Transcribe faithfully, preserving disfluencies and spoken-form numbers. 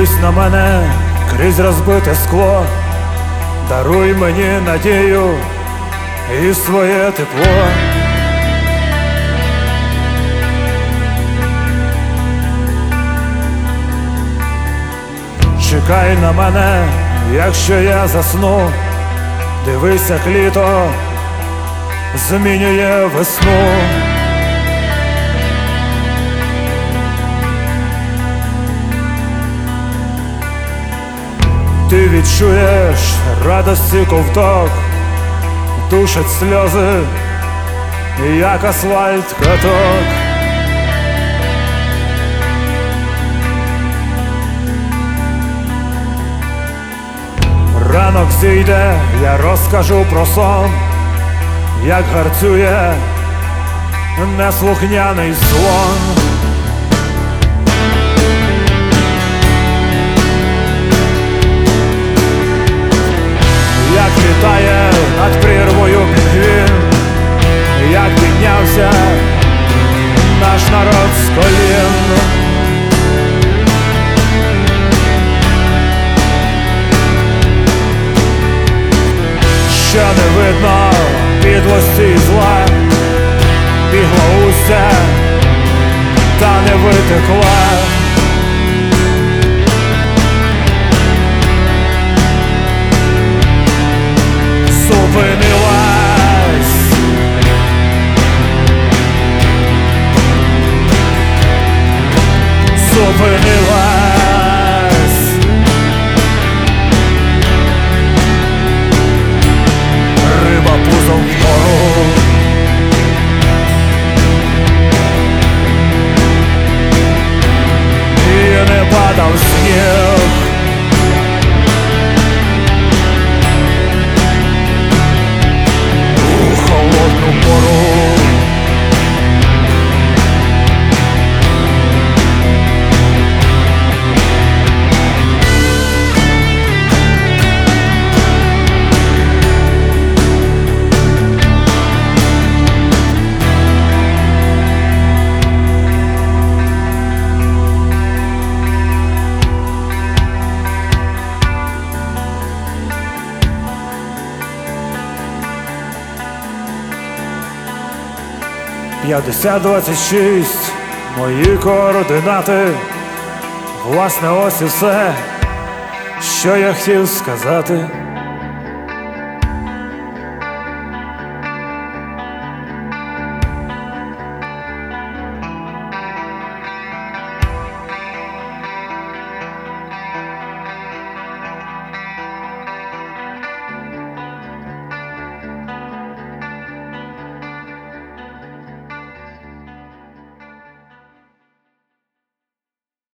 Дивись на мене крізь розбите скло, даруй мені надію і своє тепло. Чекай на мене, якщо я засну, дивись, як літо змінює весну. Ти відчуєш радості ковток, душать сльози, як асфальт каток. Ранок зійде, я розкажу про сон, як гарцює неслухняний слон. Як літає над прірвою пінгвін, як піднявся наш народ з колін. Що не видно підлості і зла, бігло усе, та не витекла. Зупинилась, зупинилась. Риба пузом вгору, і не падав сніг. п'ятдесят двадцять шість мої координати. Власне, ось і все, що я хотів сказати.